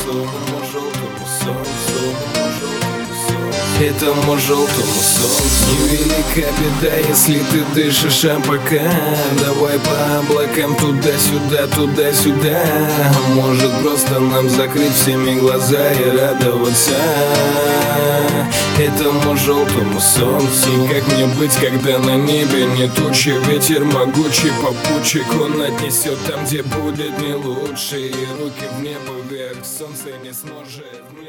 солнцу, желтому солнцу, этому желтому солнцу. Невелика беда, если ты дышишь облака. Давай по облакам туда-сюда, туда-сюда. Может просто нам закрыть всеми глаза и радоваться этому желтому солнцу. Как мне быть, когда на небе не тучи? Ветер могучий, попутчик, он отнесет там, где будет не лучше. И руки в небо вверх, солнце не сможет